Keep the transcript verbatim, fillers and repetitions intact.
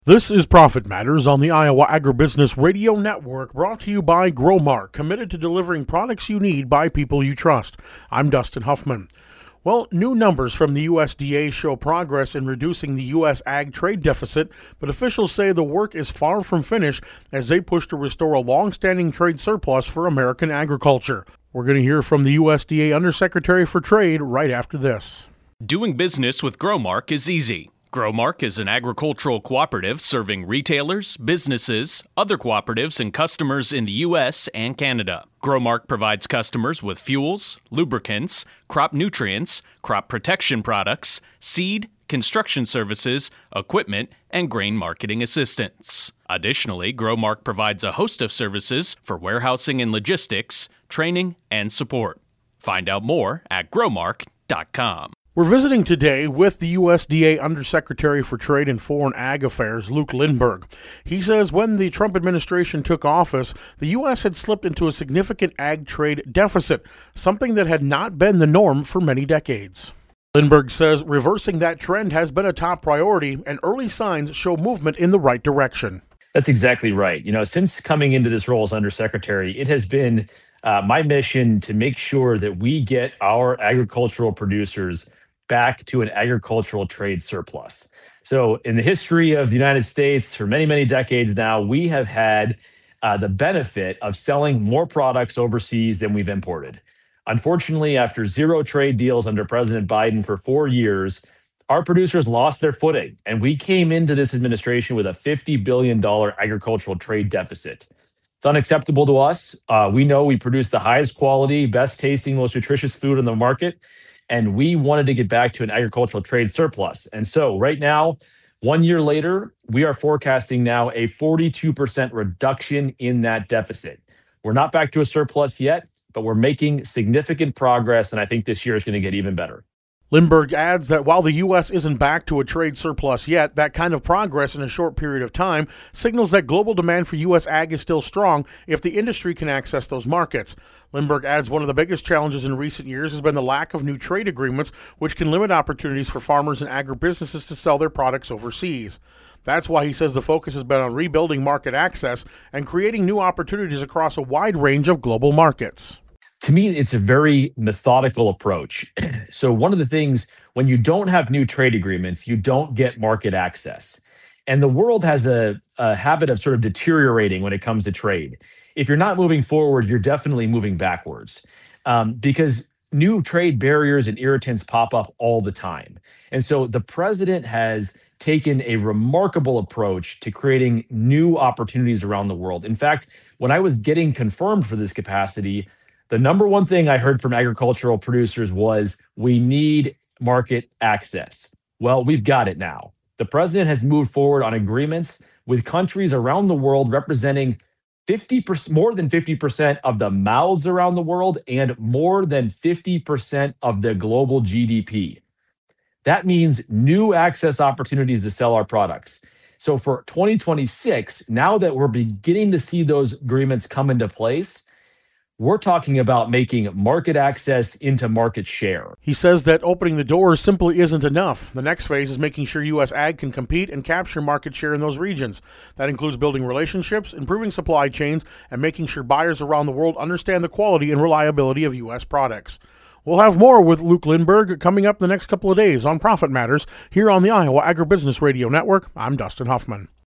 This is Profit Matters on the Iowa Agribusiness Radio Network, brought to you by Growmark, committed to delivering products you need by people you trust. I'm Dustin Huffman. Well, new numbers from the U S D A show progress in reducing the U S ag trade deficit, but officials say the work is far from finished as they push to restore a long-standing trade surplus for American agriculture. We're going to hear from the U S D A Undersecretary for Trade right after this. Doing business with Growmark is easy. Growmark is an agricultural cooperative serving retailers, businesses, other cooperatives, and customers in the U S and Canada. Growmark provides customers with fuels, lubricants, crop nutrients, crop protection products, seed, construction services, equipment, and grain marketing assistance. Additionally, Growmark provides a host of services for warehousing and logistics, training, and support. Find out more at growmark dot com. We're visiting today with the U S D A Undersecretary for Trade and Foreign Ag Affairs, Luke Lindberg. He says when the Trump administration took office, the U S had slipped into a significant ag trade deficit, something that had not been the norm for many decades. Lindberg says reversing that trend has been a top priority, and early signs show movement in the right direction. That's exactly right. You know, since coming into this role as Undersecretary, it has been uh, my mission to make sure that we get our agricultural producers back to an agricultural trade surplus. So in the history of the United States, for many, many decades now, we have had uh, the benefit of selling more products overseas than we've imported. Unfortunately, after zero trade deals under President Biden for four years, our producers lost their footing, and we came into this administration with a fifty billion dollars agricultural trade deficit. It's unacceptable to us. Uh, we know we produce the highest quality, best tasting, most nutritious food in the market, and we wanted to get back to an agricultural trade surplus. And so right now, one year later, we are forecasting now a forty-two percent reduction in that deficit. We're not back to a surplus yet, but we're making significant progress, and I think this year is going to get even better. Lindberg adds that while the U S isn't back to a trade surplus yet, that kind of progress in a short period of time signals that global demand for U S ag is still strong if the industry can access those markets. Lindberg adds one of the biggest challenges in recent years has been the lack of new trade agreements, which can limit opportunities for farmers and agribusinesses to sell their products overseas. That's why he says the focus has been on rebuilding market access and creating new opportunities across a wide range of global markets. To me, it's a very methodical approach. So one of the things, when you don't have new trade agreements, you don't get market access. And the world has a, a habit of sort of deteriorating when it comes to trade. If you're not moving forward, you're definitely moving backwards um, because new trade barriers and irritants pop up all the time. And so the president has taken a remarkable approach to creating new opportunities around the world. In fact, when I was getting confirmed for this capacity, the number one thing I heard from agricultural producers was, we need market access. Well, we've got it now. The president has moved forward on agreements with countries around the world representing fifty percent, more than fifty percent of the mouths around the world and more than fifty percent of the global G D P. That means new access opportunities to sell our products. So for twenty twenty-six, now that we're beginning to see those agreements come into place, we're talking about making market access into market share. He says that opening the doors simply isn't enough. The next phase is making sure U S ag can compete and capture market share in those regions. That includes building relationships, improving supply chains, and making sure buyers around the world understand the quality and reliability of U S products. We'll have more with Luke Lindberg coming up the next couple of days on Profit Matters here on the Iowa Agribusiness Radio Network. I'm Dustin Huffman.